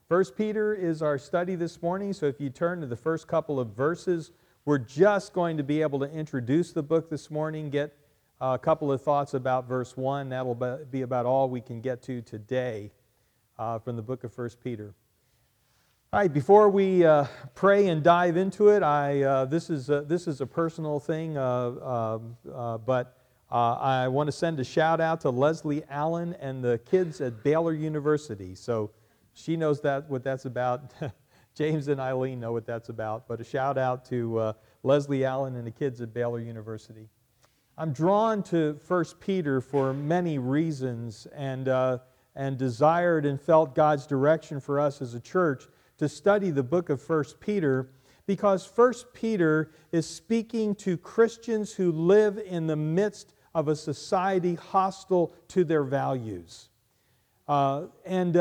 First Peter is our study this morning, so if you turn to the first couple of verses, we're just going to be able to introduce the book this morning, get a couple of thoughts about verse 1. That'll be about all we can get to today from the book of First Peter. All right, before we pray and dive into it, this is a personal thing, but I want to send a shout out to Leslie Allen and the kids at Baylor University. So she knows what that's about. James and Eileen know what that's about. But a shout out to Leslie Allen and the kids at Baylor University. I'm drawn to 1 Peter for many reasons, and desired and felt God's direction for us as a church to study the book of 1 Peter, because 1 Peter is speaking to Christians who live in the midst of a society hostile to their values. More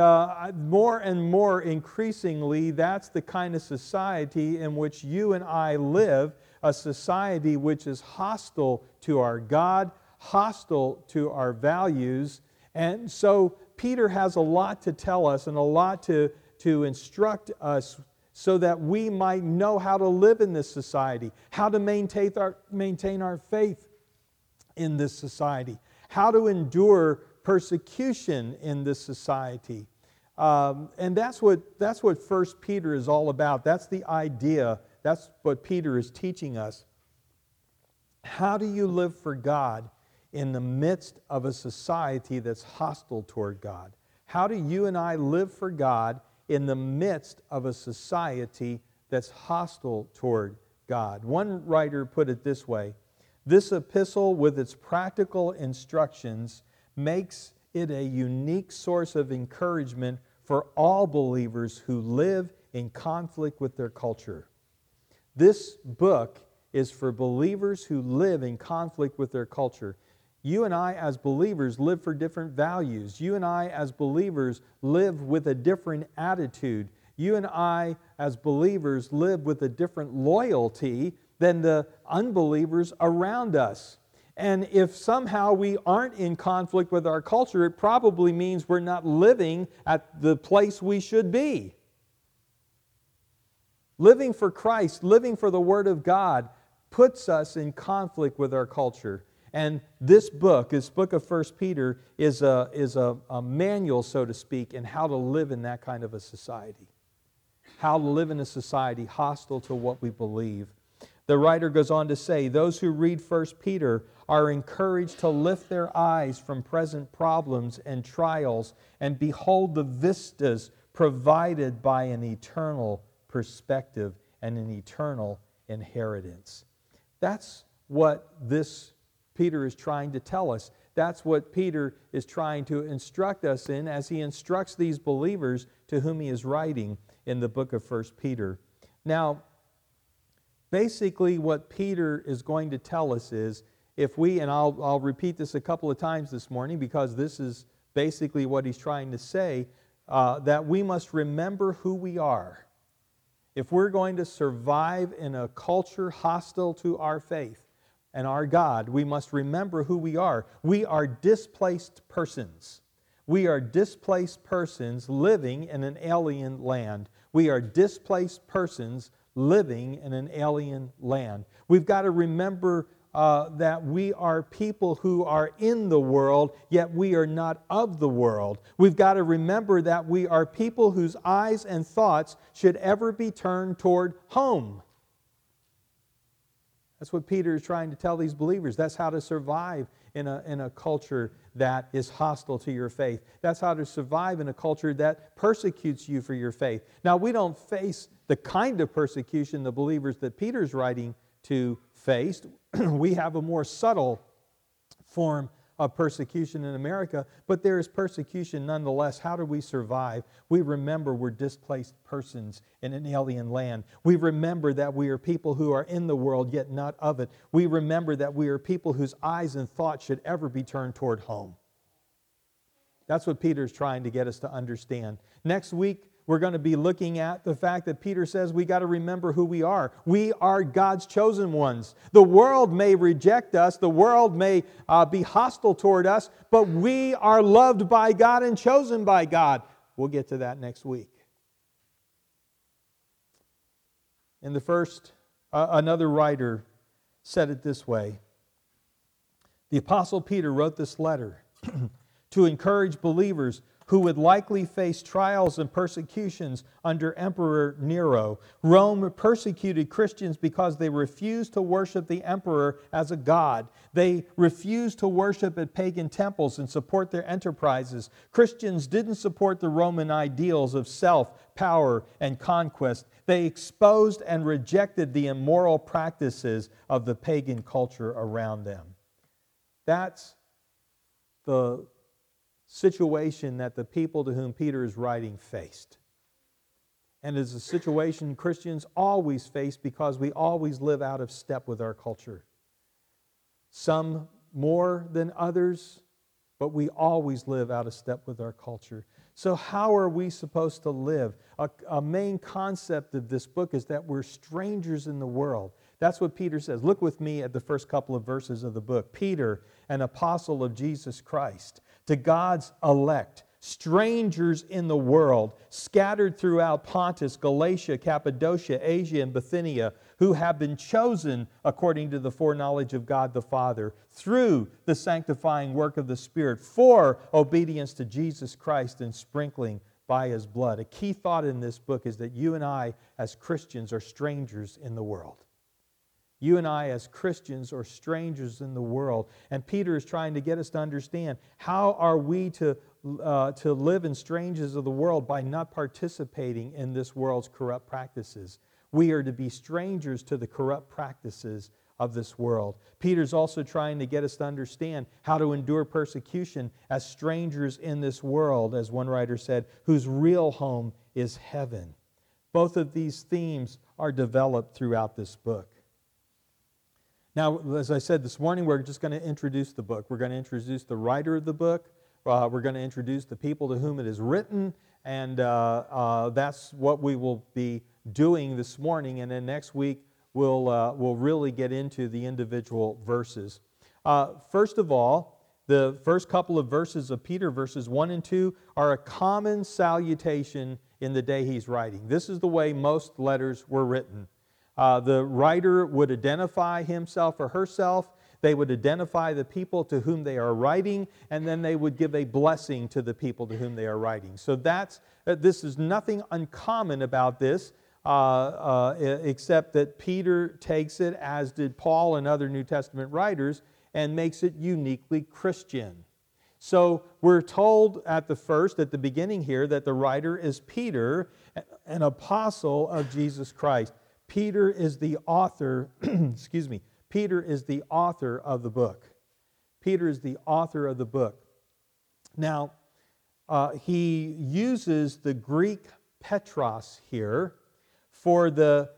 and more increasingly, that's the kind of society in which you and I live, a society which is hostile to our God, hostile to our values. And so Peter has a lot to tell us and a lot to instruct us so that we might know how to live in this society, how to maintain our faith in this society, how to endure persecution in this society. And that's what 1 Peter is all about. That's the idea. That's what Peter is teaching us. How do you live for God in the midst of a society that's hostile toward God? How do you and I live for God in the midst of a society that's hostile toward God? One writer put it this way: this epistle, with its practical instructions, makes it a unique source of encouragement for all believers who live in conflict with their culture. This book is for believers who live in conflict with their culture. You and I as believers live for different values. You and I as believers live with a different attitude. You and I as believers live with a different loyalty than the unbelievers around us. And if somehow we aren't in conflict with our culture, it probably means we're not living at the place we should be. Living for Christ, living for the Word of God, puts us in conflict with our culture. And this book of 1 Peter, is a manual, so to speak, in how to live in that kind of a society. How to live in a society hostile to what we believe. The writer goes on to say, those who read 1 Peter are encouraged to lift their eyes from present problems and trials and behold the vistas provided by an eternal perspective and an eternal inheritance. That's what this Peter is trying to tell us. That's what Peter is trying to instruct us in as he instructs these believers to whom he is writing in the book of 1 Peter. Now, basically what Peter is going to tell us is, if we, and I'll repeat this a couple of times this morning because this is basically what he's trying to say, that we must remember who we are. If we're going to survive in a culture hostile to our faith and our God, we must remember who we are. We are displaced persons. We are displaced persons living in an alien land. We are displaced persons living in an alien land. We've got to remember that we are people who are in the world, yet we are not of the world. We've got to remember that we are people whose eyes and thoughts should ever be turned toward home. That's what Peter is trying to tell these believers. That's how to survive in a culture that is hostile to your faith. That's how to survive in a culture that persecutes you for your faith. Now, we don't face the kind of persecution the believers that Peter's writing to faced. We have a more subtle form of persecution in America, but there is persecution nonetheless. How do we survive? We remember we're displaced persons in an alien land. We remember that we are people who are in the world yet not of it. We remember that we are people whose eyes and thoughts should ever be turned toward home. That's what Peter's trying to get us to understand. Next week, we're going to be looking at the fact that Peter says we got to remember who we are. We are God's chosen ones. The world may reject us. The world may be hostile toward us, but we are loved by God and chosen by God. We'll get to that next week. In the first, another writer said it this way. The Apostle Peter wrote this letter to encourage believers who would likely face trials and persecutions under Emperor Nero. Rome persecuted Christians because they refused to worship the emperor as a god. They refused to worship at pagan temples and support their enterprises. Christians didn't support the Roman ideals of self, power, and conquest. They exposed and rejected the immoral practices of the pagan culture around them. That's the situation that the people to whom Peter is writing faced. And it's a situation Christians always face because we always live out of step with our culture. Some more than others, but we always live out of step with our culture. So how are we supposed to live? A main concept of this book is that we're strangers in the world. That's what Peter says. Look with me at the first couple of verses of the book. Peter, an apostle of Jesus Christ, to God's elect, strangers in the world, scattered throughout Pontus, Galatia, Cappadocia, Asia, and Bithynia, who have been chosen according to the foreknowledge of God the Father, through the sanctifying work of the Spirit, for obedience to Jesus Christ and sprinkling by His blood. A key thought in this book is that you and I, as Christians, are strangers in the world. You and I, as Christians, are strangers in the world. And Peter is trying to get us to understand, how are we to live in strangers of the world by not participating in this world's corrupt practices? We are to be strangers to the corrupt practices of this world. Peter's also trying to get us to understand how to endure persecution as strangers in this world, as one writer said, whose real home is heaven. Both of these themes are developed throughout this book. Now, as I said this morning, we're just going to introduce the book. We're going to introduce the writer of the book. We're going to introduce the people to whom it is written, and that's what we will be doing this morning. And then next week, we'll really get into the individual verses. First of all, the first couple of verses of Peter, verses 1 and 2, are a common salutation in the day he's writing. This is the way most letters were written. The writer would identify himself or herself. They would identify the people to whom they are writing, and then they would give a blessing to the people to whom they are writing. So this is nothing uncommon about this, except that Peter takes it, as did Paul and other New Testament writers, and makes it uniquely Christian. So we're told at the beginning here, that the writer is Peter, an apostle of Jesus Christ. Peter is the author, Peter is the author of the book. Peter is the author of the book. Now, he uses the Greek Petros here for the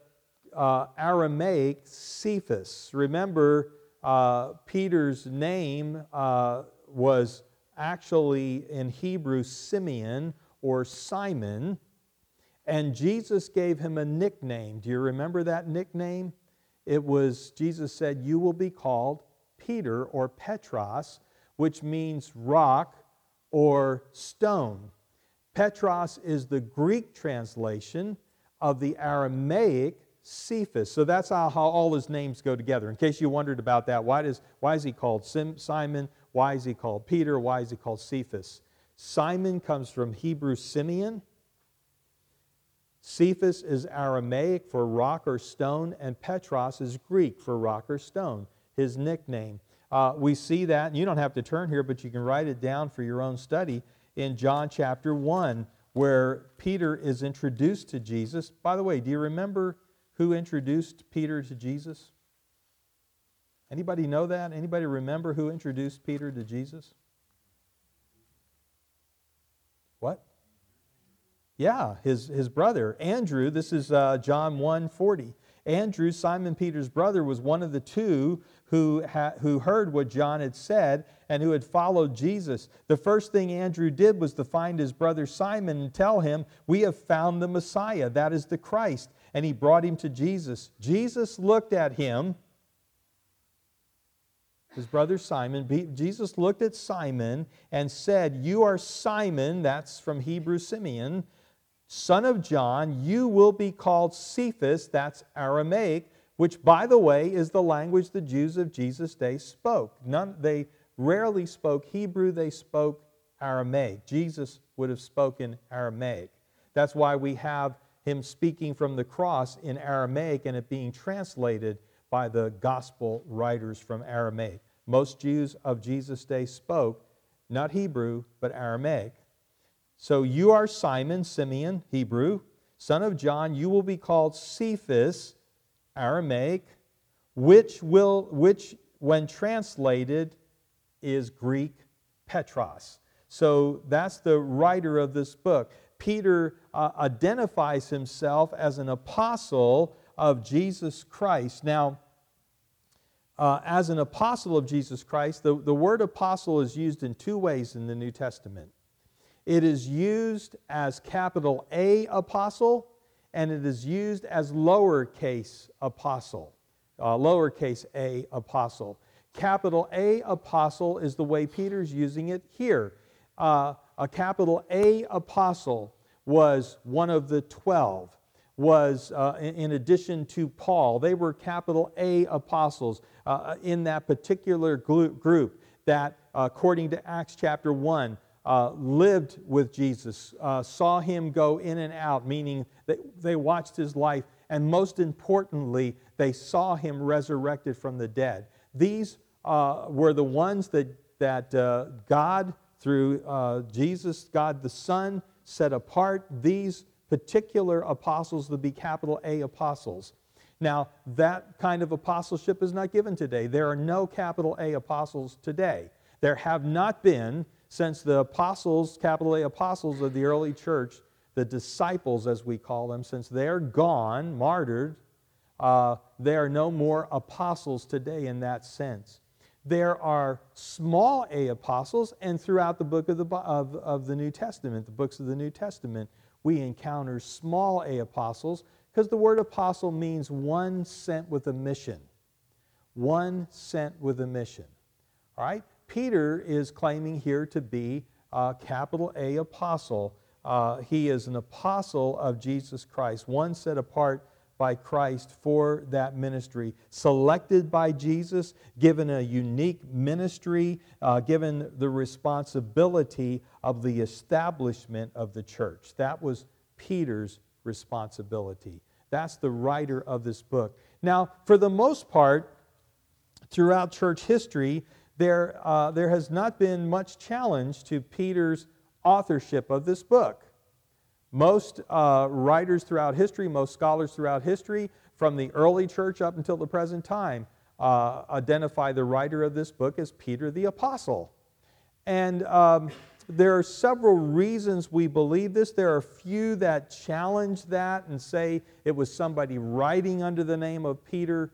Aramaic Cephas. Remember, Peter's name was actually in Hebrew Simeon or Simon, and Jesus gave him a nickname. Do you remember that nickname? It was, Jesus said, you will be called Peter or Petros, which means rock or stone. Petros is the Greek translation of the Aramaic Cephas. So that's how all his names go together. In case you wondered about that, why is he called Simon? Why is he called Peter? Why is he called Cephas? Simon comes from Hebrew Simeon. Cephas is Aramaic for rock or stone, and Petros is Greek for rock or stone, his nickname. We see that, and you don't have to turn here, but you can write it down for your own study in John chapter 1, where Peter is introduced to Jesus. By the way, do you remember who introduced Peter to Jesus? Anybody know that? Anybody remember who introduced Peter to Jesus? What? Yeah, his brother, Andrew. This is John 1:40. Andrew, Simon Peter's brother, was one of the two who heard what John had said and who had followed Jesus. The first thing Andrew did was to find his brother Simon and tell him, we have found the Messiah, that is the Christ. And he brought him to Jesus. Jesus looked at him, his brother Simon. Jesus looked at Simon and said, you are Simon, that's from Hebrew Simeon, son of John, you will be called Cephas, that's Aramaic, which, by the way, is the language the Jews of Jesus' day spoke. They rarely spoke Hebrew, they spoke Aramaic. Jesus would have spoken Aramaic. That's why we have him speaking from the cross in Aramaic and it being translated by the gospel writers from Aramaic. Most Jews of Jesus' day spoke not Hebrew, but Aramaic. So you are Simon, Simeon, Hebrew, son of John. You will be called Cephas, Aramaic, which when translated is Greek Petros. So that's the writer of this book. Peter identifies himself as an apostle of Jesus Christ. Now, as an apostle of Jesus Christ, the word apostle is used in two ways in the New Testament. It is used as capital A apostle, and it is used as lowercase apostle, lowercase a apostle. Capital A apostle is the way Peter's using it here. A capital A apostle was one of the 12, was in addition to Paul. They were capital A apostles in that particular group that, according to Acts chapter 1, lived with Jesus, saw him go in and out, meaning that they watched his life, and most importantly, they saw him resurrected from the dead. These were the ones that God, through Jesus, God the Son, set apart these particular apostles to be capital A apostles. Now, that kind of apostleship is not given today. There are no capital A apostles today. There have not been since the apostles, capital A apostles of the early church, the disciples as we call them, since they're gone, martyred, there are no more apostles today in that sense. There are small A apostles, and throughout the book of the New Testament, the books of the New Testament, we encounter small A apostles, because the word apostle means one sent with a mission. One sent with a mission. All right? Peter is claiming here to be a capital A apostle. He is an apostle of Jesus Christ, one set apart by Christ for that ministry, selected by Jesus, given a unique ministry, given the responsibility of the establishment of the church. That was Peter's responsibility. That's the writer of this book. Now, for the most part, throughout church history, there has not been much challenge to Peter's authorship of this book. Most writers throughout history, most scholars throughout history, from the early church up until the present time, identify the writer of this book as Peter the Apostle. And there are several reasons we believe this. There are a few that challenge that and say it was somebody writing under the name of Peter.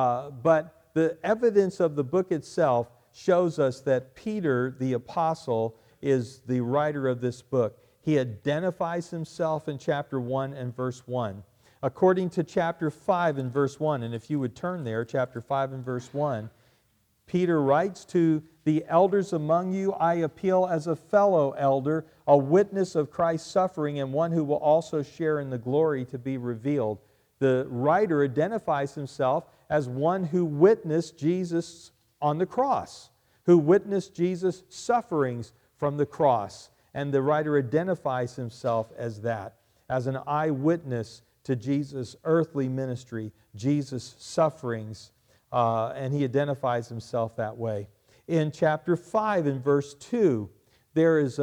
But the evidence of the book itself shows us that Peter the Apostle is the writer of this book. He identifies himself in chapter 1 and verse 1. According to chapter 5 and verse 1, and if you would turn there, chapter 5 and verse 1, Peter writes to the elders among you, I appeal as a fellow elder, a witness of Christ's suffering, and one who will also share in the glory to be revealed. The writer identifies himself as one who witnessed Jesus on the cross, who witnessed Jesus' sufferings from the cross. And the writer identifies himself as that, as an eyewitness to Jesus' earthly ministry, Jesus' sufferings, and he identifies himself that way. In chapter 5 and verse 2, there is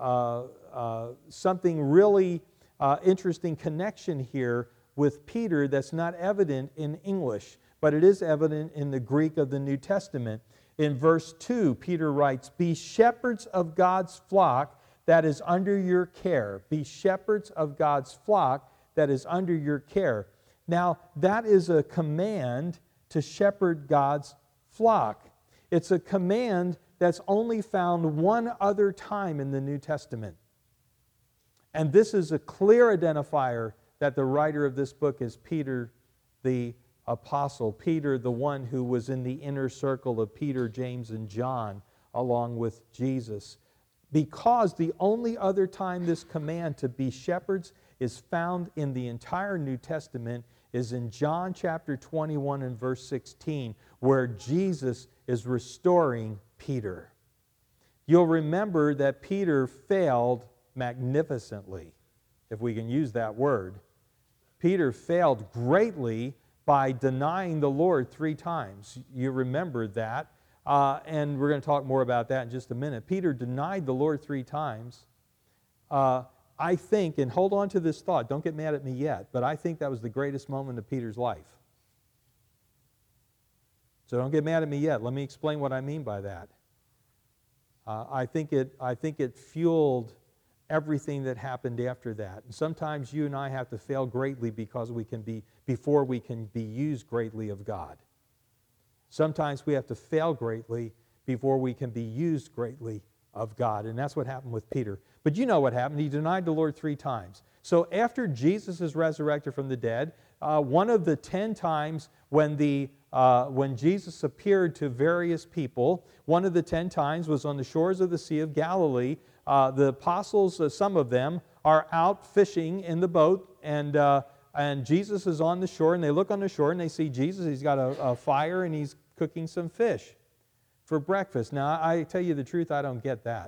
something really interesting connection here with Peter that's not evident in English, but it is evident in the Greek of the New Testament. In verse 2, Peter writes, be shepherds of God's flock that is under your care. Be shepherds of God's flock that is under your care. Now, that is a command to shepherd God's flock. It's a command that's only found one other time in the New Testament. And this is a clear identifier that the writer of this book is Peter the Apostle. Peter, the one who was in the inner circle of Peter, James, and John, along with Jesus. Because the only other time this command to be shepherds is found in the entire New Testament is in John chapter 21 and verse 16, where Jesus is restoring Peter. You'll remember that Peter failed magnificently, if we can use that word. Peter failed greatly by denying the Lord 3 times. You remember that. And we're going to talk more about that in just a minute. Peter denied the Lord 3 times. I think, and hold on to this thought, don't get mad at me yet, but I think that was the greatest moment of Peter's life. So don't get mad at me yet. Let me explain what I mean by that. I think it fueled everything that happened after that. And sometimes you and I have to fail greatly before we can be used greatly of God. Sometimes we have to fail greatly before we can be used greatly of God. And that's what happened with Peter. But you know what happened. He denied the Lord 3 times. So after Jesus is resurrected from the dead, one of the 10 times when Jesus appeared to various people, one of the 10 times was on the shores of the Sea of Galilee. The apostles, some of them, are out fishing in the boat, and Jesus is on the shore, and they look on the shore, and they see Jesus. He's got a fire, and he's cooking some fish for breakfast. Now, I tell you the truth, I don't get that.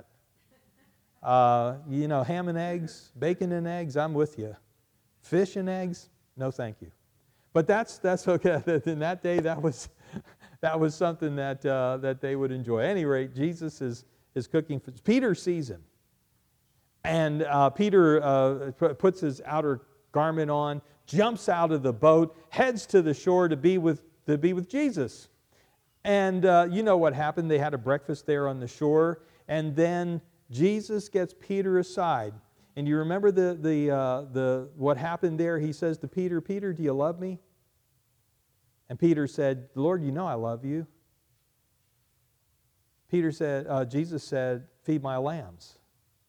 Ham and eggs, bacon and eggs, I'm with you. Fish and eggs, no thank you. But that's okay. In that day, that was something that they would enjoy. At any rate, Jesus is cooking fish. Peter sees him. And Peter puts his outer garment on, jumps out of the boat, heads to the shore to be with Jesus. And you know what happened. They had a breakfast there on the shore. And then Jesus gets Peter aside. And you remember what happened there? He says to Peter, "Peter, do you love me?" And Peter said, "Lord, you know I love you." Jesus said, "Feed my lambs."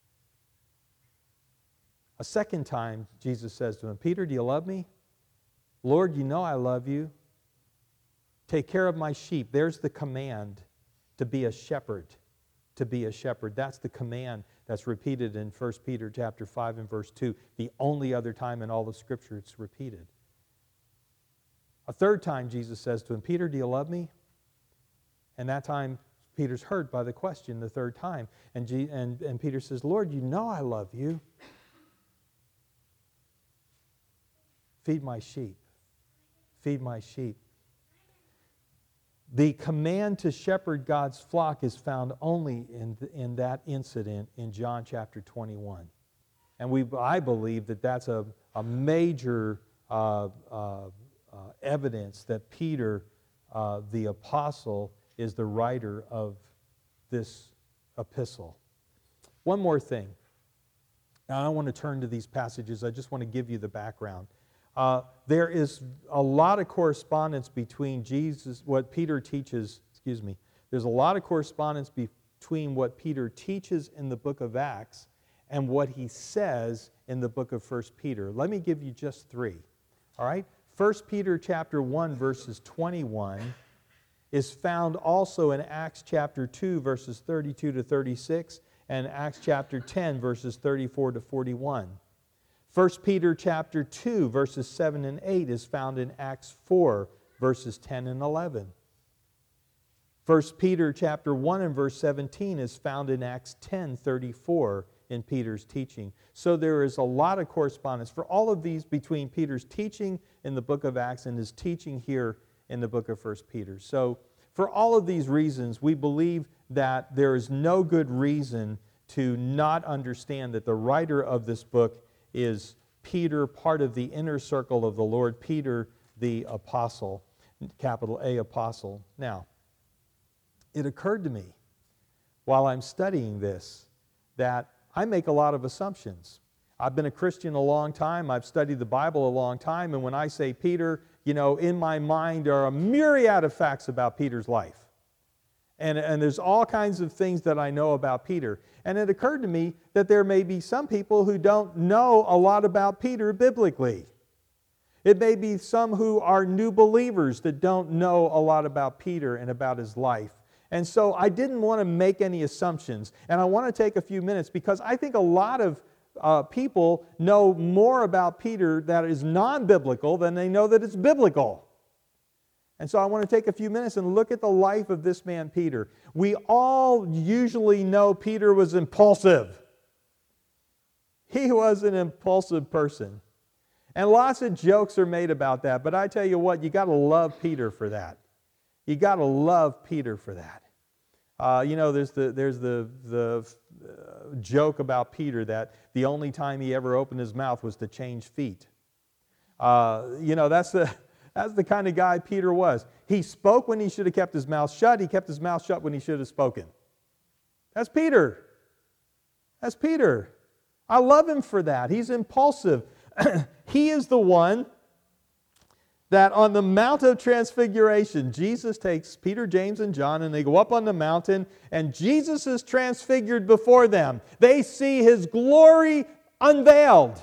A second time, Jesus says to him, "Peter, do you love me?" "Lord, you know I love you. Take care of my sheep." There's the command to be a shepherd. To be a shepherd. That's the command that's repeated in 1 Peter chapter 5 and verse 2. The only other time in all of Scripture it's repeated. A third time Jesus says to him, "Peter, do you love me?" And that time Peter's hurt by the question the third time. And Peter says, "Lord, you know I love you. Feed my sheep. Feed my sheep." The command to shepherd God's flock is found only in that incident in John chapter 21. And I believe that that's a major evidence that Peter, the apostle, is the writer of this epistle. One more thing. Now, I don't want to turn to these passages. I just want to give you the background. There is a lot of correspondence between what Peter teaches, there's a lot of correspondence between what Peter teaches in the book of Acts and what he says in the book of 1 Peter. Let me give you just 3. All right? 1 Peter chapter 1, verses 21 is found also in Acts chapter 2, verses 32 to 36, and Acts chapter 10, verses 34 to 41. 1 Peter chapter 2, verses 7 and 8 is found in Acts 4, verses 10 and 11. 1 Peter chapter 1 and verse 17 is found in Acts 10:34 in Peter's teaching. So there is a lot of correspondence for all of these between Peter's teaching in the book of Acts and his teaching here in the book of 1 Peter. So for all of these reasons, we believe that there is no good reason to not understand that the writer of this book is Peter, part of the inner circle of the Lord, Peter the apostle, capital A apostle. Now, it occurred to me while I'm studying this that I make a lot of assumptions. I've been a Christian a long time. I've studied the Bible a long time. And when I say Peter, in my mind are a myriad of facts about Peter's life. And there's all kinds of things that I know about Peter. And it occurred to me that there may be some people who don't know a lot about Peter biblically. It may be some who are new believers that don't know a lot about Peter and about his life. And so I didn't want to make any assumptions. And I want to take a few minutes because I think a lot of people know more about Peter that is non-biblical than they know that it's biblical. And so I want to take a few minutes and look at the life of this man, Peter. We all usually know Peter was impulsive. He was an impulsive person. And lots of jokes are made about that. But I tell you what, you got to love Peter for that. You got to love Peter for that. There's the joke about Peter that the only time he ever opened his mouth was to change feet. That's the kind of guy Peter was. He spoke when he should have kept his mouth shut. He kept his mouth shut when he should have spoken. That's Peter. That's Peter. I love him for that. He's impulsive. He is the one that on the Mount of Transfiguration, Jesus takes Peter, James, and John, and they go up on the mountain, and Jesus is transfigured before them. They see His glory unveiled.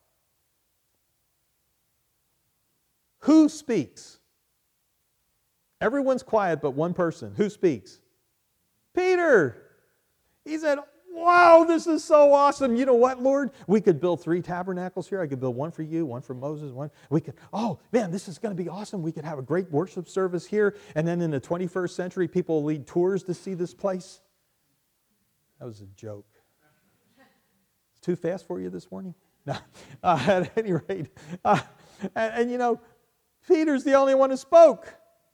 Who speaks? Everyone's quiet but one person. Who speaks? Peter. He said, wow, this is so awesome. You know what, Lord? We could build 3 tabernacles here. I could build one for you, one for Moses, one. Oh, man, this is going to be awesome. We could have a great worship service here. And then in the 21st century, people will lead tours to see this place. That was a joke. It's too fast for you this morning? No. At any rate. Peter's the only one who spoke.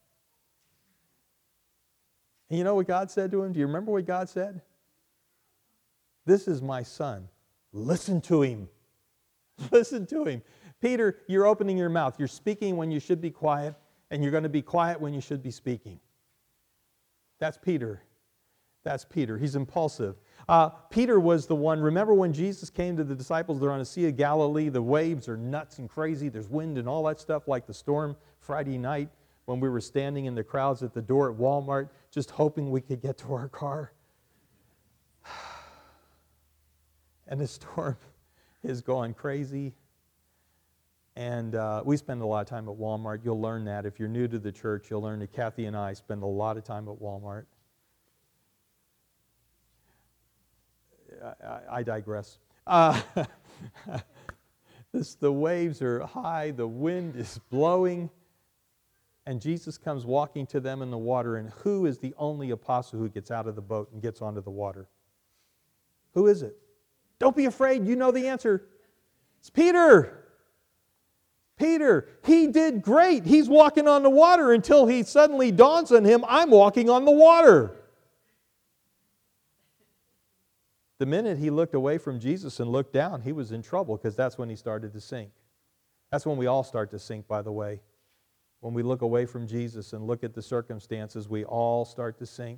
And you know what God said to him? Do you remember what God said? This is my son. Listen to him. Listen to him. Peter, you're opening your mouth. You're speaking when you should be quiet, and you're going to be quiet when you should be speaking. That's Peter. That's Peter. He's impulsive. Peter was the one, remember when Jesus came to the disciples, they're on the Sea of Galilee, the waves are nuts and crazy, there's wind and all that stuff, like the storm Friday night when we were standing in the crowds at the door at Walmart, just hoping we could get to our car. And the storm is going crazy. And we spend a lot of time at Walmart. You'll learn that. If you're new to the church, you'll learn that Kathy and I spend a lot of time at Walmart. I digress. The waves are high, the wind is blowing, and Jesus comes walking to them in the water. And who is the only apostle who gets out of the boat and gets onto the water? Who is it? Don't be afraid, you know the answer. It's Peter. Peter, he did great. He's walking on the water until he suddenly dawns on him, I'm walking on the water. The minute he looked away from Jesus and looked down, he was in trouble because that's when he started to sink. That's when we all start to sink, by the way. When we look away from Jesus and look at the circumstances, we all start to sink.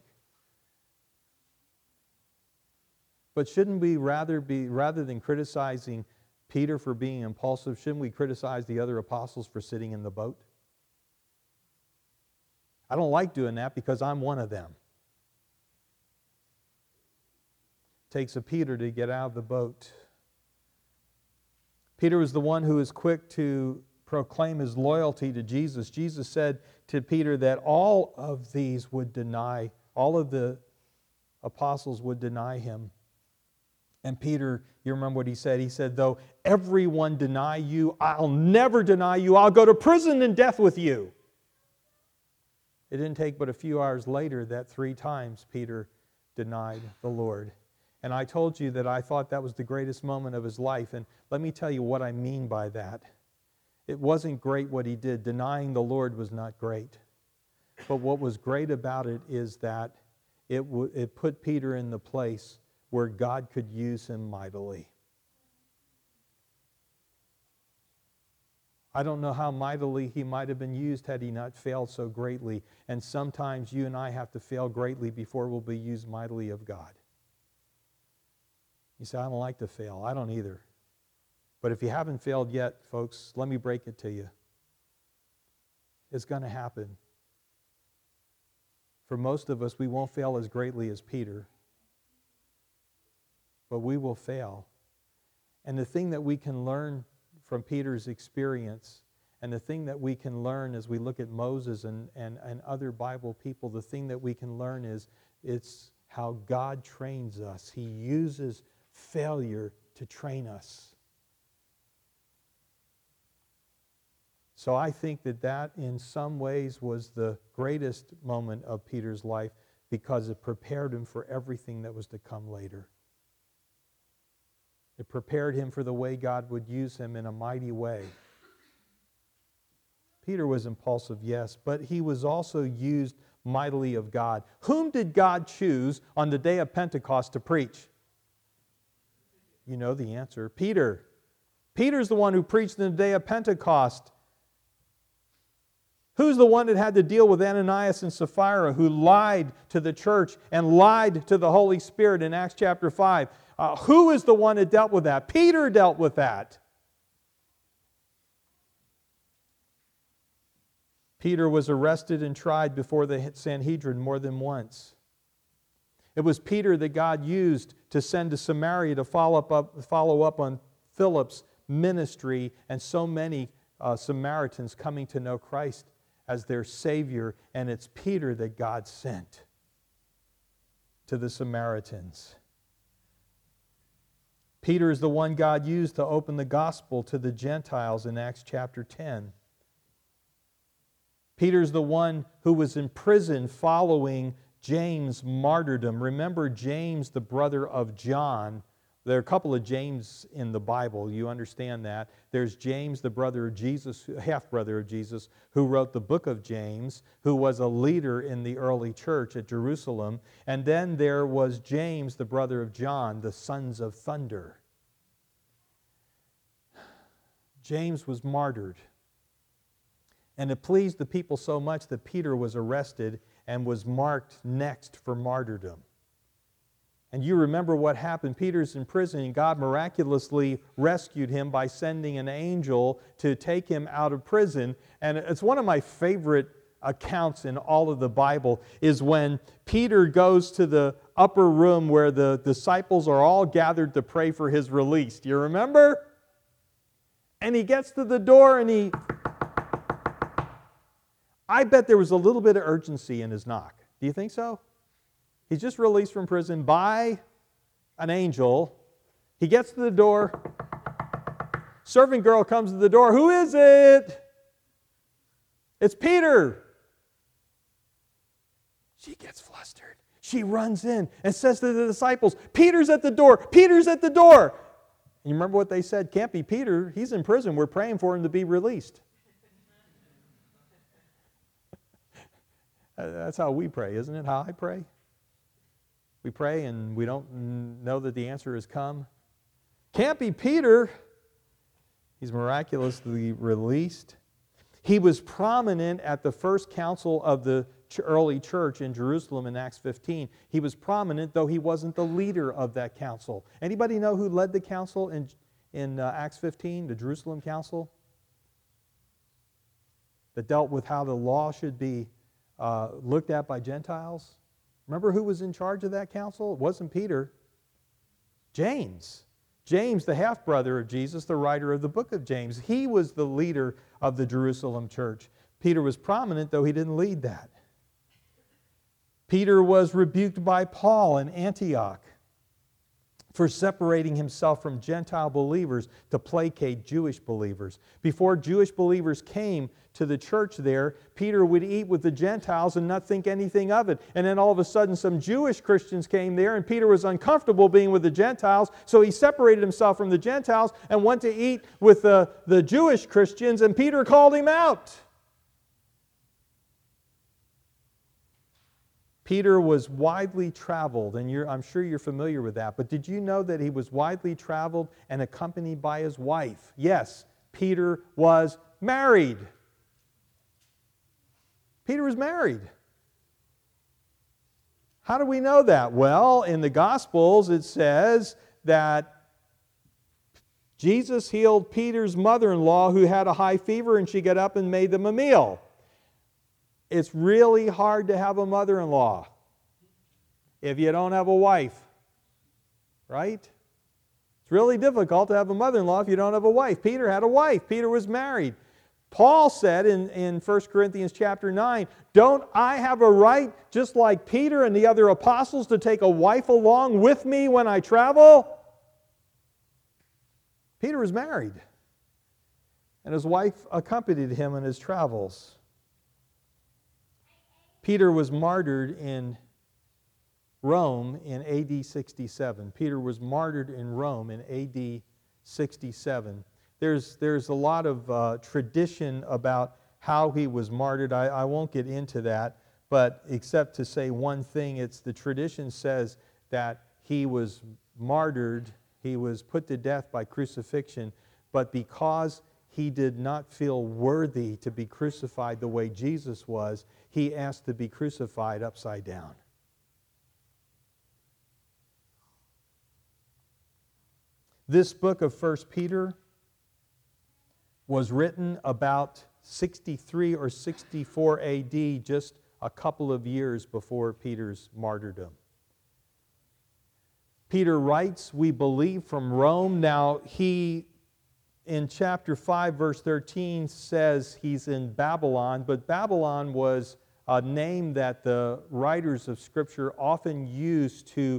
But shouldn't we rather than criticizing Peter for being impulsive, shouldn't we criticize the other apostles for sitting in the boat? I don't like doing that because I'm one of them. It takes a Peter to get out of the boat. Peter was the one who was quick to proclaim his loyalty to Jesus. Jesus said to Peter that all of the apostles would deny him. And Peter, you remember what he said? He said, though everyone deny you, I'll never deny you. I'll go to prison and death with you. It didn't take but a few hours later that 3 times Peter denied the Lord. And I told you that I thought that was the greatest moment of his life. And let me tell you what I mean by that. It wasn't great what he did. Denying the Lord was not great. But what was great about it is that it put Peter in the place where God could use him mightily. I don't know how mightily he might have been used had he not failed so greatly. And sometimes you and I have to fail greatly before we'll be used mightily of God. You say, I don't like to fail. I don't either. But if you haven't failed yet, folks, let me break it to you. It's going to happen. For most of us, we won't fail as greatly as Peter. But we will fail. And the thing that we can learn from Peter's experience, and the thing that we can learn as we look at Moses and other Bible people, the thing that we can learn is it's how God trains us. He uses failure to train us. So I think that in some ways was the greatest moment of Peter's life because it prepared him for everything that was to come later. It prepared him for the way God would use him in a mighty way. Peter was impulsive, yes, but he was also used mightily of God. Whom did God choose on the day of Pentecost to preach? You know the answer. Peter. Peter's the one who preached in the day of Pentecost. Who's the one that had to deal with Ananias and Sapphira, who lied to the church and lied to the Holy Spirit in Acts chapter 5? Who is the one that dealt with that? Peter dealt with that. Peter was arrested and tried before the Sanhedrin more than once. It was Peter that God used to send to Samaria to follow up on Philip's ministry and so many Samaritans coming to know Christ as their Savior. And it's Peter that God sent to the Samaritans. Peter is the one God used to open the gospel to the Gentiles in Acts chapter 10. Peter's the one who was in prison following James' martyrdom. Remember James, the brother of John. There are a couple of James in the Bible, you understand that. There's James, the brother of Jesus, half-brother of Jesus, who wrote the book of James, who was a leader in the early church at Jerusalem. And then there was James, the brother of John, the sons of thunder. James was martyred. And it pleased the people so much that Peter was arrested and was marked next for martyrdom. And you remember what happened. Peter's in prison, and God miraculously rescued him by sending an angel to take him out of prison. And it's one of my favorite accounts in all of the Bible is when Peter goes to the upper room where the disciples are all gathered to pray for his release. Do you remember? And he gets to the door and I bet there was a little bit of urgency in his knock. Do you think so? He's just released from prison by an angel. He gets to the door. Servant girl comes to the door. Who is it? It's Peter. She gets flustered. She runs in and says to the disciples, Peter's at the door. Peter's at the door. And you remember what they said? Can't be Peter. He's in prison. We're praying for him to be released. That's how we pray, isn't it? How I pray? We pray and we don't know that the answer has come. Can't be Peter. He's miraculously released. He was prominent at the first council of the early church in Jerusalem in Acts 15. He was prominent, though he wasn't the leader of that council. Anybody know who led the council in Acts 15, the Jerusalem council? That dealt with how the law should be looked at by Gentiles. Remember who was in charge of that council? It wasn't Peter. James. James, the half-brother of Jesus, the writer of the book of James. He was the leader of the Jerusalem church. Peter was prominent, though he didn't lead that. Peter was rebuked by Paul in Antioch for separating himself from Gentile believers to placate Jewish believers. Before Jewish believers came to the church there, Peter would eat with the Gentiles and not think anything of it. And then all of a sudden some Jewish Christians came there and Peter was uncomfortable being with the Gentiles, so he separated himself from the Gentiles and went to eat with the Jewish Christians, and Peter called him out. Peter was widely traveled, and I'm sure you're familiar with that, but did you know that he was widely traveled and accompanied by his wife? Yes, Peter was married. Peter was married. How do we know that? Well, in the Gospels it says that Jesus healed Peter's mother-in-law who had a high fever, and she got up and made them a meal. It's really hard to have a mother-in-law if you don't have a wife, right? It's really difficult to have a mother-in-law if you don't have a wife. Peter had a wife. Peter was married. Paul said in 1 Corinthians chapter 9, don't I have a right, just like Peter and the other apostles, to take a wife along with me when I travel? Peter was married, and his wife accompanied him in his travels. Peter was martyred in Rome in AD 67. Peter was martyred in Rome in AD 67. There's a lot of tradition about how he was martyred. I won't get into that, but except to say one thing, it's the tradition says that he was martyred, he was put to death by crucifixion, but because he did not feel worthy to be crucified the way Jesus was, he asked to be crucified upside down. This book of 1 Peter was written about 63 or 64 AD, just a couple of years before Peter's martyrdom. Peter writes, we believe, from Rome. Now, he, in chapter 5, verse 13, says he's in Babylon, but Babylon was a name that the writers of Scripture often used to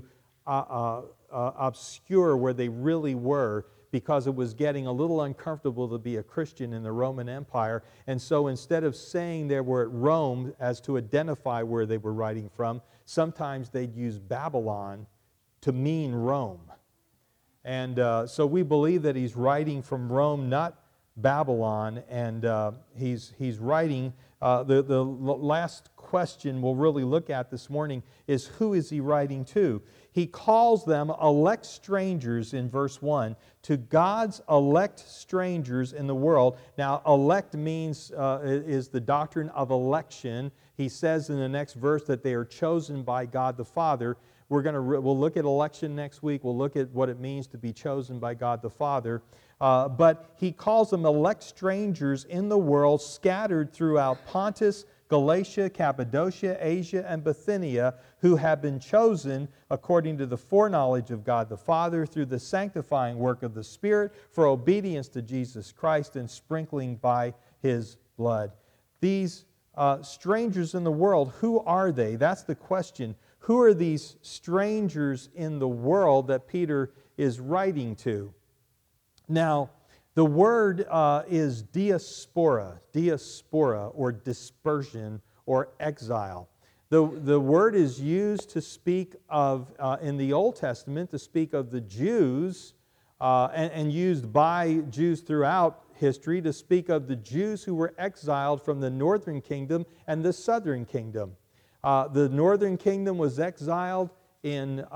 obscure where they really were, because it was getting a little uncomfortable to be a Christian in the Roman Empire. And so instead of saying they were at Rome as to identify where they were writing from, sometimes they'd use Babylon to mean Rome. And so we believe that he's writing from Rome, not Babylon, and he's writing. The last question we'll really look at this morning is, who is he writing to? He calls them elect strangers in verse 1, to God's elect strangers in the world. Now, elect means, is the doctrine of election. He says in the next verse that they are chosen by God the Father. We'll look at election next week. We'll look at what it means to be chosen by God the Father. But he calls them elect strangers in the world, scattered throughout Pontus, Galatia, Cappadocia, Asia, and Bithynia, who have been chosen according to the foreknowledge of God the Father through the sanctifying work of the Spirit for obedience to Jesus Christ and sprinkling by His blood. These strangers in the world, who are they? That's the question. Who are these strangers in the world that Peter is writing to? Now, the word is diaspora, or dispersion, or exile. The word is used to speak of, in the Old Testament, to speak of the Jews, and used by Jews throughout history to speak of the Jews who were exiled from the northern kingdom and the southern kingdom. The northern kingdom was exiled in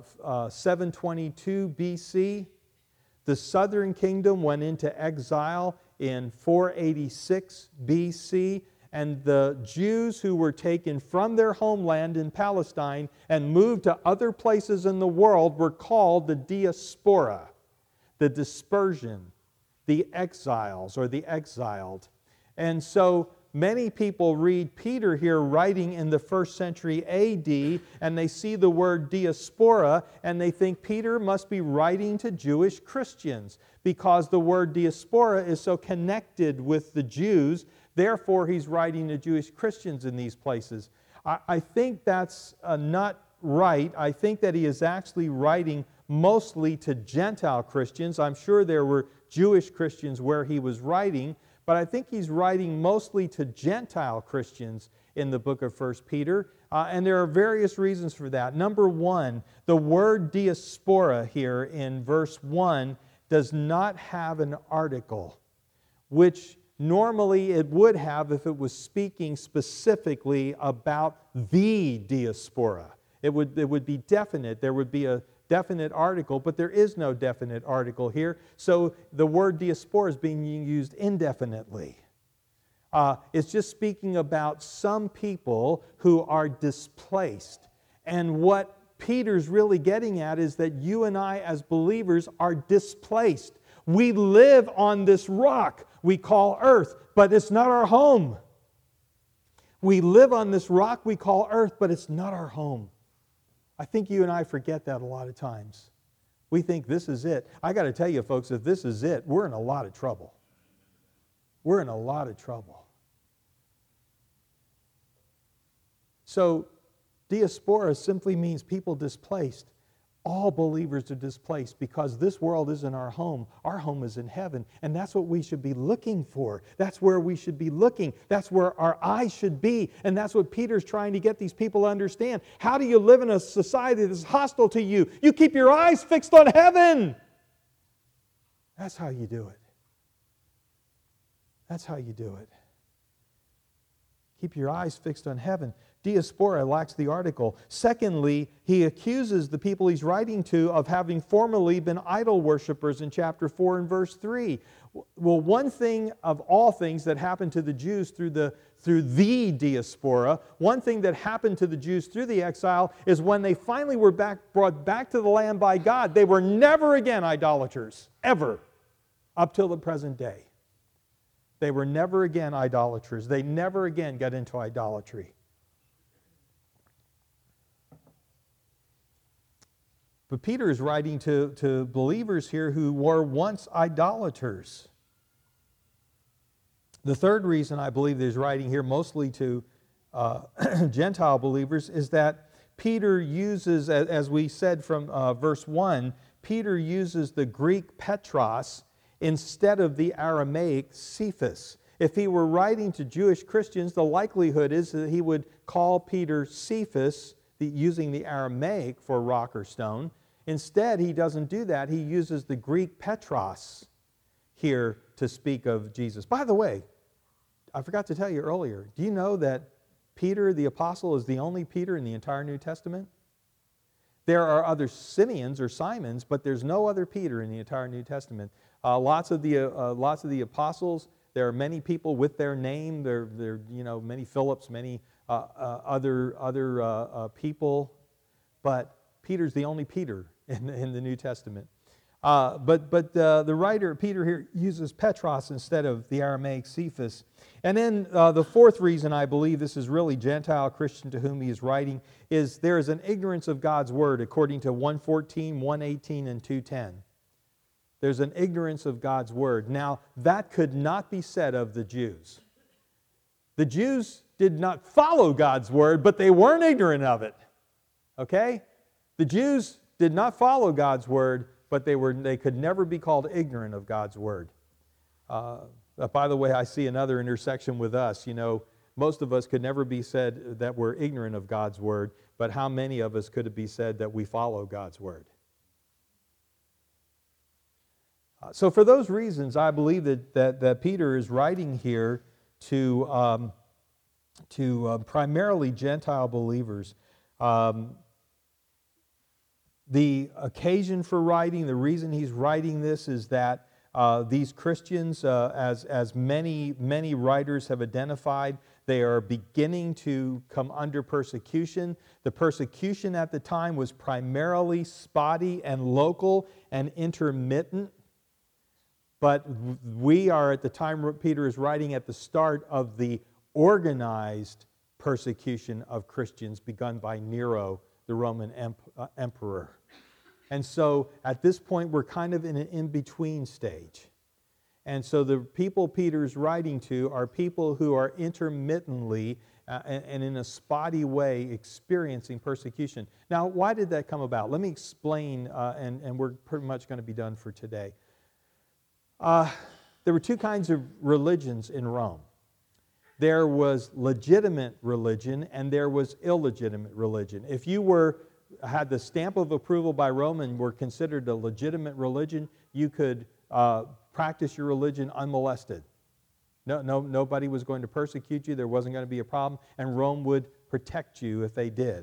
722 BC. The southern kingdom went into exile in 486 BC, and the Jews who were taken from their homeland in Palestine and moved to other places in the world were called the diaspora, the dispersion, the exiles or the exiled. And so many people read Peter here writing in the 1st century AD, and they see the word diaspora, and they think Peter must be writing to Jewish Christians because the word diaspora is so connected with the Jews. Therefore, he's writing to Jewish Christians in these places. I think that's not right. I think that he is actually writing mostly to Gentile Christians. I'm sure there were Jewish Christians where he was writing, but I think he's writing mostly to Gentile Christians in the book of 1 Peter, and there are various reasons for that. Number one, the word diaspora here in verse 1 does not have an article, which normally it would have if it was speaking specifically about the diaspora. It would be definite. There would be a definite article, but there is no definite article here. So the word diaspora is being used indefinitely. It's just speaking about some people who are displaced. And what Peter's really getting at is that you and I as believers are displaced. We live on this rock we call earth, but it's not our home. We live on this rock we call earth, but it's not our home. I think you and I forget that a lot of times. We think this is it. I got to tell you, folks, if this is it, we're in a lot of trouble. We're in a lot of trouble. So, diaspora simply means people displaced. all believers are displaced because this world isn't our home. Our home is in heaven, and that's what we should be looking for. That's where we should be looking. That's where our eyes should be, and that's what Peter's trying to get these people to understand. How do you live in a society that's hostile to you? You keep your eyes fixed on heaven. That's how you do it. That's how you do it. Keep your eyes fixed on heaven. Diaspora lacks the article. Secondly, he accuses the people he's writing to of having formerly been idol worshipers in chapter 4 and verse 3. Well, one thing of all things that happened to the Jews through the diaspora, one thing that happened to the Jews through the exile is when they finally were brought back to the land by God, they were never again idolaters, ever, up till the present day. They were never again idolaters. They never again got into idolatry. But Peter is writing to believers here who were once idolaters. The third reason I believe that he's writing here mostly to Gentile believers is that Peter uses, as we said from verse 1, Peter uses the Greek Petros instead of the Aramaic Cephas. If he were writing to Jewish Christians, the likelihood is that he would call Peter Cephas, using the Aramaic for rock or stone. Instead, he doesn't do that. He uses the Greek Petros here to speak of Jesus. By the way, I forgot to tell you earlier, do you know that Peter the Apostle is the only Peter in the entire New Testament? There are other Simeons or Simons, but there's no other Peter in the entire New Testament. Lots of the apostles, there are many people with their name. There many Philips, many other people, but Peter's the only Peter in the New Testament. But the writer Peter here uses Petros instead of the Aramaic Cephas. And then the fourth reason I believe this is really Gentile Christian to whom he is writing is there is an ignorance of God's word according to 1:14, 1:18, and 2:10. There's an ignorance of God's word. Now, that could not be said of the Jews. The Jews did not follow God's word, but they weren't ignorant of it. Okay? The Jews did not follow God's word, but they could never be called ignorant of God's word. By the way, I see another intersection with us. Most of us could never be said that we're ignorant of God's word, but how many of us could it be said that we follow God's word? So for those reasons, I believe that Peter is writing here to primarily Gentile believers. The occasion for writing, the reason he's writing this is that these Christians, as many writers have identified, they are beginning to come under persecution. The persecution at the time was primarily spotty and local and intermittent. But we are at the time Peter is writing at the start of the organized persecution of Christians begun by Nero, the Roman emperor. And so at this point we're kind of in an in-between stage. And so the people Peter's writing to are people who are intermittently and in a spotty way experiencing persecution. Now, why did that come about? Let me explain, and we're pretty much going to be done for today. There were two kinds of religions in Rome. There was legitimate religion and there was illegitimate religion. If you had the stamp of approval by Rome and were considered a legitimate religion, you could practice your religion unmolested. Nobody was going to persecute you. There wasn't going to be a problem, and Rome would protect you if they did.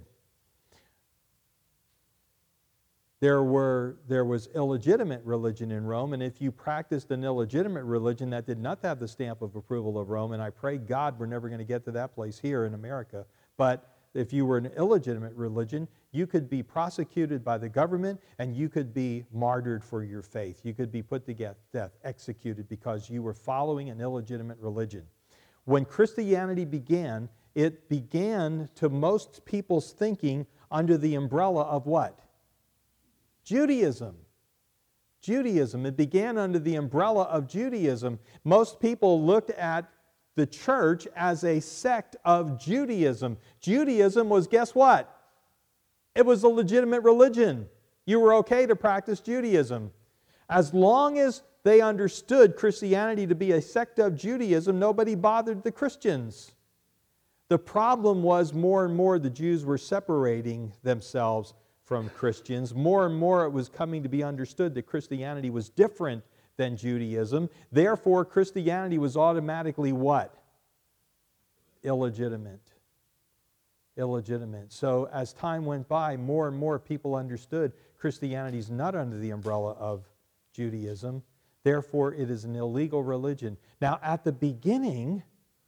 There was illegitimate religion in Rome, and if you practiced an illegitimate religion that did not have the stamp of approval of Rome, and I pray God we're never going to get to that place here in America, but if you were an illegitimate religion, you could be prosecuted by the government and you could be martyred for your faith. You could be put to death, executed because you were following an illegitimate religion. When Christianity began, it began to most people's thinking under the umbrella of what? Judaism. Judaism. It began under the umbrella of Judaism. Most people looked at the church as a sect of Judaism. Judaism was, guess what? It was a legitimate religion. You were okay to practice Judaism. As long as they understood Christianity to be a sect of Judaism, nobody bothered the Christians. The problem was more and more the Jews were separating themselves from Christians. More and more it was coming to be understood that Christianity was different than Judaism. Therefore, Christianity was automatically what? Illegitimate. Illegitimate. So as time went by, more and more people understood Christianity is not under the umbrella of Judaism. Therefore, it is an illegal religion. Now, at the beginning,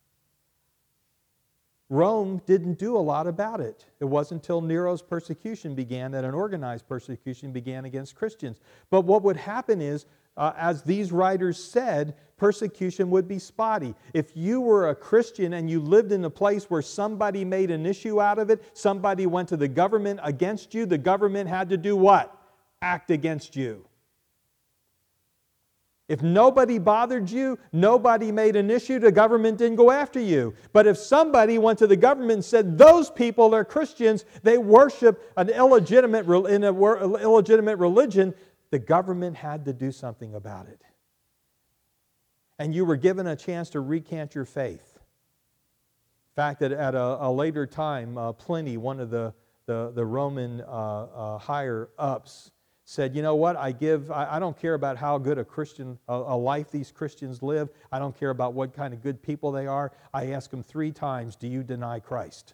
Rome didn't do a lot about it. It wasn't until Nero's persecution began that an organized persecution began against Christians. But what would happen is, as these writers said, persecution would be spotty. If you were a Christian and you lived in a place where somebody made an issue out of it, somebody went to the government against you, the government had to do what? Act against you. If nobody bothered you, nobody made an issue, the government didn't go after you. But if somebody went to the government and said, those people are Christians, they worship an illegitimate religion, the government had to do something about it. And you were given a chance to recant your faith. In fact, at a later time, Pliny, one of the Roman higher-ups, said, you know what, I don't care about how good a life these Christians live. I don't care about what kind of good people they are. I ask them 3 times, do you deny Christ?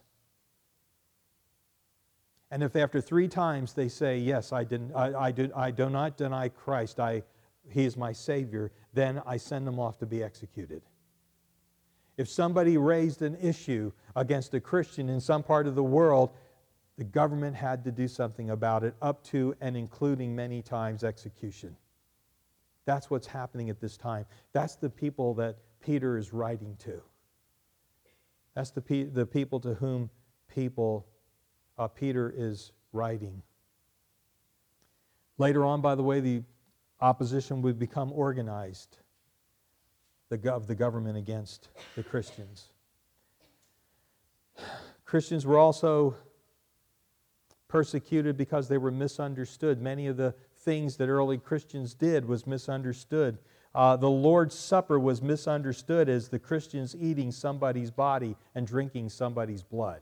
And if after 3 times they say, yes, I do not deny Christ, He is my Savior, then I send them off to be executed. If somebody raised an issue against a Christian in some part of the world, the government had to do something about it, up to and including many times execution. That's what's happening at this time. That's the people that Peter is writing to. That's the people to whom Peter is writing. Later on, by the way, the opposition would become organized of the government against the Christians. Christians were also persecuted because they were misunderstood. Many of the things that early Christians did was misunderstood. The Lord's Supper was misunderstood as the Christians eating somebody's body and drinking somebody's blood.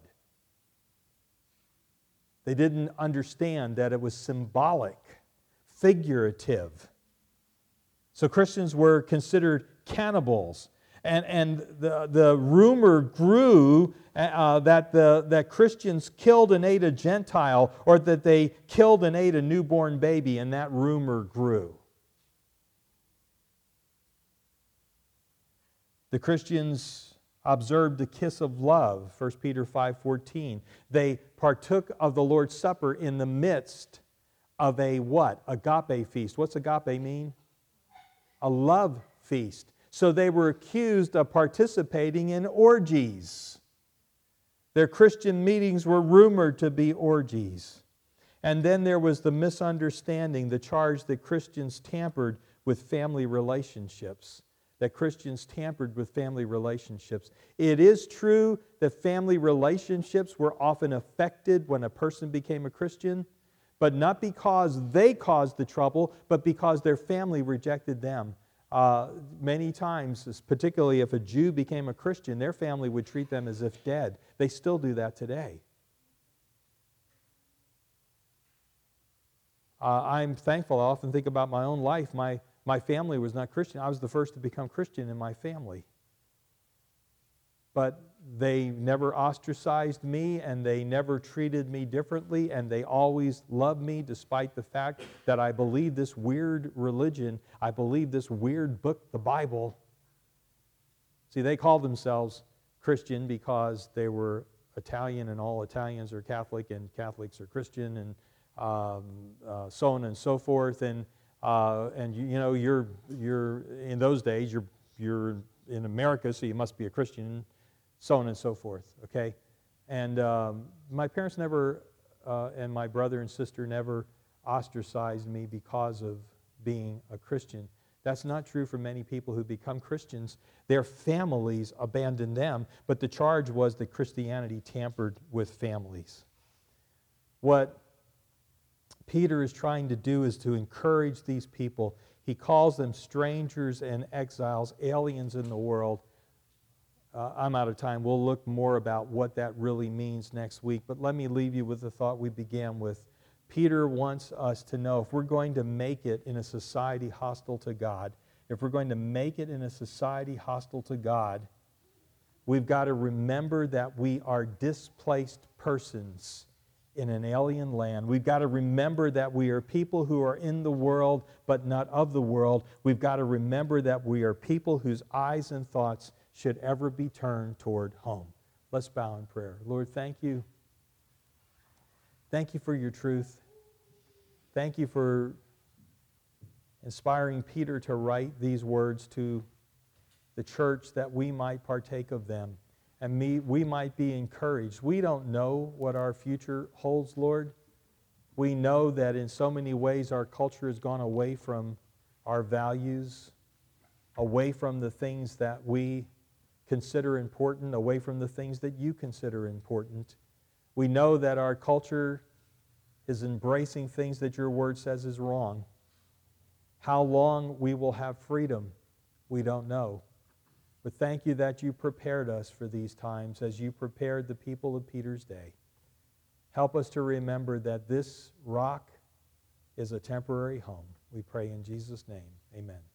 They didn't understand that it was symbolic, figurative. So Christians were considered cannibals. And the rumor grew that Christians killed and ate a Gentile, or that they killed and ate a newborn baby, and that rumor grew. The Christians observed the kiss of love, 1 Peter 5:14. They partook of the Lord's Supper in the midst of a what? Agape feast. What's agape mean? A love feast. So they were accused of participating in orgies. Their Christian meetings were rumored to be orgies. And then there was the misunderstanding, the charge that Christians tampered with family relationships. That Christians tampered with family relationships. It is true that family relationships were often affected when a person became a Christian, but not because they caused the trouble, but because their family rejected them. Many times, particularly if a Jew became a Christian, their family would treat them as if dead. They still do that today. I'm thankful. I often think about my own life. My family was not Christian. I was the first to become Christian in my family. But they never ostracized me, and they never treated me differently, and they always loved me despite the fact that I believed this weird religion. I believed this weird book, the Bible. See, they called themselves Christian because they were Italian, and all Italians are Catholic, and Catholics are Christian, and so on and so forth. And you know, you're in those days, you're in America, so you must be a Christian. So on and so forth, okay? And my parents never, and my brother and sister never ostracized me because of being a Christian. That's not true for many people who become Christians. Their families abandoned them, but the charge was that Christianity tampered with families. What Peter is trying to do is to encourage these people. He calls them strangers and exiles, aliens in the world. I'm out of time. We'll look more about what that really means next week. But let me leave you with the thought we began with. Peter wants us to know if we're going to make it in a society hostile to God, if we're going to make it in a society hostile to God, we've got to remember that we are displaced persons in an alien land. We've got to remember that we are people who are in the world but not of the world. We've got to remember that we are people whose eyes and thoughts should ever be turned toward home. Let's bow in prayer. Lord, thank you. Thank you for your truth. Thank you for inspiring Peter to write these words to the church that we might partake of them and we might be encouraged. We don't know what our future holds, Lord. We know that in so many ways our culture has gone away from our values, away from the things that we consider important, away from the things that you consider important. We know that our culture is embracing things that your word says is wrong. How long we will have freedom, we don't know. But thank you that you prepared us for these times as you prepared the people of Peter's day. Help us to remember that this rock is a temporary home. We pray in Jesus' name. Amen.